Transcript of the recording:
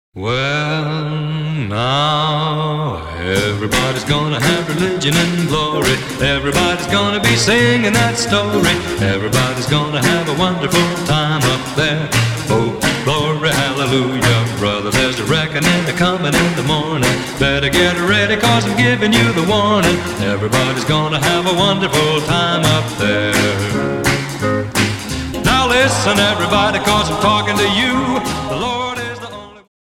Well, now everybody's gonna have religion and glory. Everybody's gonna be singing that story. Everybody's gonna have a wonderful time up there. Oh, glory, hallelujah, brother, there's a reckoning coming in the morning. Better get ready, 'cause I'm giving you the warning. Everybody's gonna have a wonderful time up there. Now listen, everybody, 'cause I'm talking to you. The Lord